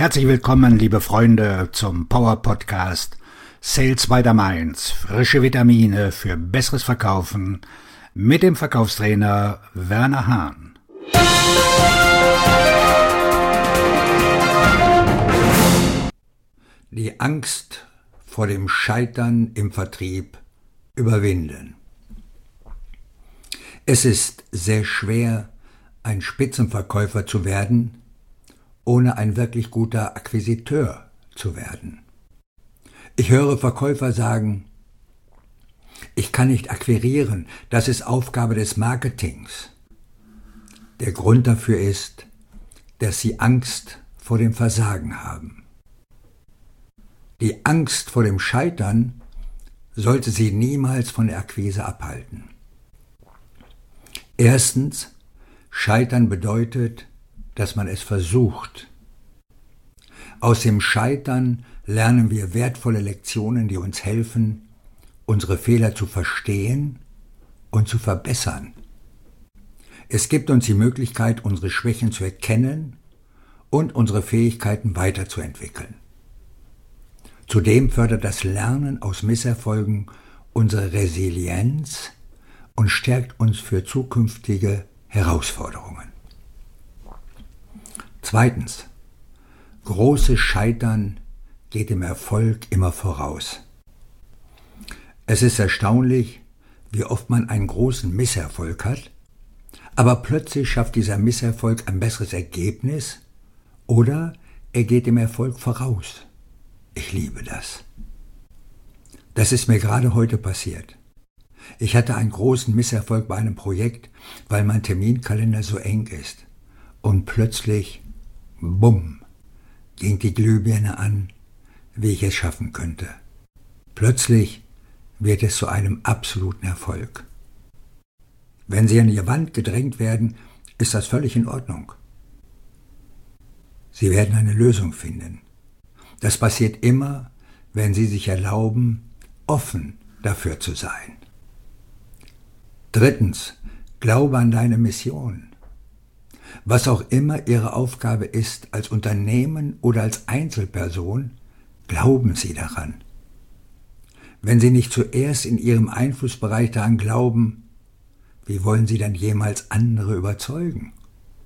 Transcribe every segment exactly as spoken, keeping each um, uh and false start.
Herzlich willkommen, liebe Freunde, zum Power Podcast Sales by the Mainz. Frische Vitamine für besseres Verkaufen mit dem Verkaufstrainer Werner Hahn. Die Angst vor dem Scheitern im Vertrieb überwinden. Es ist sehr schwer, ein Spitzenverkäufer zu werden, ohne ein wirklich guter Akquisiteur zu werden. Ich höre Verkäufer sagen, ich kann nicht akquirieren, das ist Aufgabe des Marketings. Der Grund dafür ist, dass sie Angst vor dem Versagen haben. Die Angst vor dem Scheitern sollte sie niemals von der Akquise abhalten. Erstens, Scheitern bedeutet, dass man es versucht. Aus dem Scheitern lernen wir wertvolle Lektionen, die uns helfen, unsere Fehler zu verstehen und zu verbessern. Es gibt uns die Möglichkeit, unsere Schwächen zu erkennen und unsere Fähigkeiten weiterzuentwickeln. Zudem fördert das Lernen aus Misserfolgen unsere Resilienz und stärkt uns für zukünftige Herausforderungen. Zweitens. Großes Scheitern geht dem Erfolg immer voraus. Es ist erstaunlich, wie oft man einen großen Misserfolg hat, aber plötzlich schafft dieser Misserfolg ein besseres Ergebnis oder er geht dem Erfolg voraus. Ich liebe das. Das ist mir gerade heute passiert. Ich hatte einen großen Misserfolg bei einem Projekt, weil mein Terminkalender so eng ist. Und plötzlich, bumm, ging die Glühbirne an, wie ich es schaffen könnte. Plötzlich wird es zu einem absoluten Erfolg. Wenn Sie an die Wand gedrängt werden, ist das völlig in Ordnung. Sie werden eine Lösung finden. Das passiert immer, wenn Sie sich erlauben, offen dafür zu sein. Drittens, glaube an deine Mission. Was auch immer Ihre Aufgabe ist, als Unternehmen oder als Einzelperson, glauben Sie daran. Wenn Sie nicht zuerst in Ihrem Einflussbereich daran glauben, wie wollen Sie dann jemals andere überzeugen?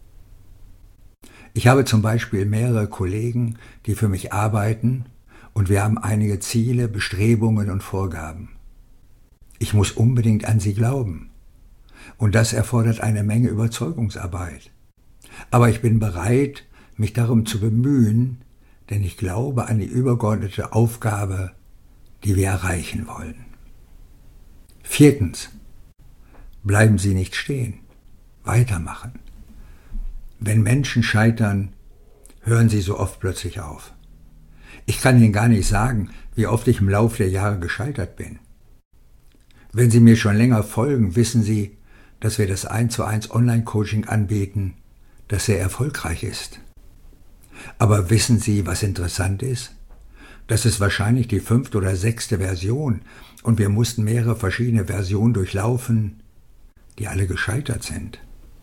Ich habe zum Beispiel mehrere Kollegen, die für mich arbeiten, und wir haben einige Ziele, Bestrebungen und Vorgaben. Ich muss unbedingt an sie glauben. Und das erfordert eine Menge Überzeugungsarbeit. Aber ich bin bereit, mich darum zu bemühen, denn ich glaube an die übergeordnete Aufgabe, die wir erreichen wollen. Viertens. Bleiben Sie nicht stehen. Weitermachen. Wenn Menschen scheitern, hören sie so oft plötzlich auf. Ich kann Ihnen gar nicht sagen, wie oft ich im Laufe der Jahre gescheitert bin. Wenn Sie mir schon länger folgen, wissen Sie, dass wir das eins zu eins Online-Coaching anbieten, das sehr erfolgreich ist. Aber wissen Sie, was interessant ist? Das ist wahrscheinlich die fünfte oder sechste Version und wir mussten mehrere verschiedene Versionen durchlaufen, die alle gescheitert sind.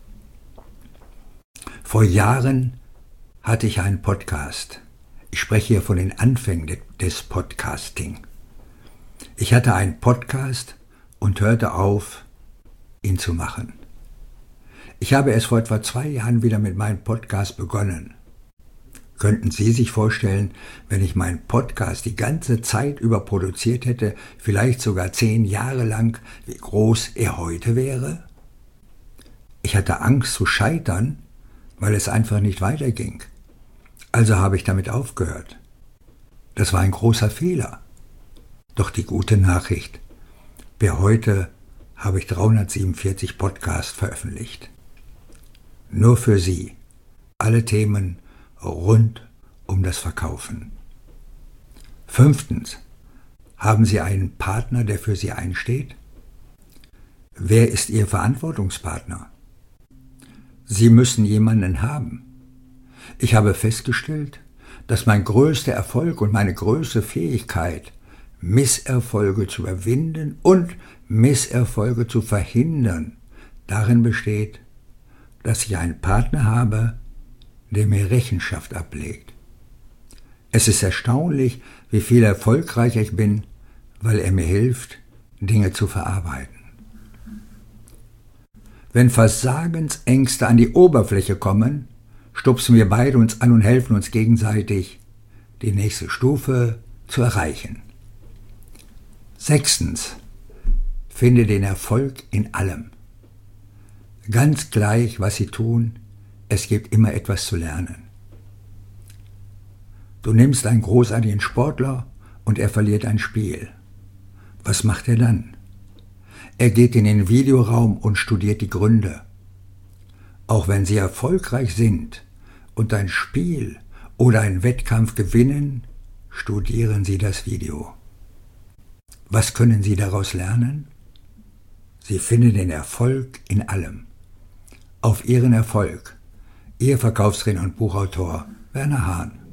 Vor Jahren hatte ich einen Podcast. Ich spreche hier von den Anfängen des Podcasting. Ich hatte einen Podcast und hörte auf, ihn zu machen. Ich habe erst vor etwa zwei Jahren wieder mit meinem Podcast begonnen. Könnten Sie sich vorstellen, wenn ich meinen Podcast die ganze Zeit über produziert hätte, vielleicht sogar zehn Jahre lang, wie groß er heute wäre? Ich hatte Angst zu scheitern, weil es einfach nicht weiterging. Also habe ich damit aufgehört. Das war ein großer Fehler. Doch die gute Nachricht: Per heute habe ich dreihundertsiebenundvierzig Podcasts veröffentlicht. Nur für Sie. Alle Themen rund um das Verkaufen. Fünftens. Haben Sie einen Partner, der für Sie einsteht? Wer ist Ihr Verantwortungspartner? Sie müssen jemanden haben. Ich habe festgestellt, dass mein größter Erfolg und meine größte Fähigkeit, Misserfolge zu überwinden und Misserfolge zu verhindern, darin besteht, dass ich einen Partner habe, der mir Rechenschaft ablegt. Es ist erstaunlich, wie viel erfolgreicher ich bin, weil er mir hilft, Dinge zu verarbeiten. Wenn Versagensängste an die Oberfläche kommen, stupsen wir beide uns an und helfen uns gegenseitig, die nächste Stufe zu erreichen. Sechstens. Finde den Erfolg in allem. Ganz gleich, was Sie tun, es gibt immer etwas zu lernen. Du nimmst einen großartigen Sportler und er verliert ein Spiel. Was macht er dann? Er geht in den Videoraum und studiert die Gründe. Auch wenn Sie erfolgreich sind und ein Spiel oder einen Wettkampf gewinnen, studieren Sie das Video. Was können Sie daraus lernen? Sie finden den Erfolg in allem. Auf Ihren Erfolg. Ihr Verkaufstrainer und Buchautor Werner Hahn.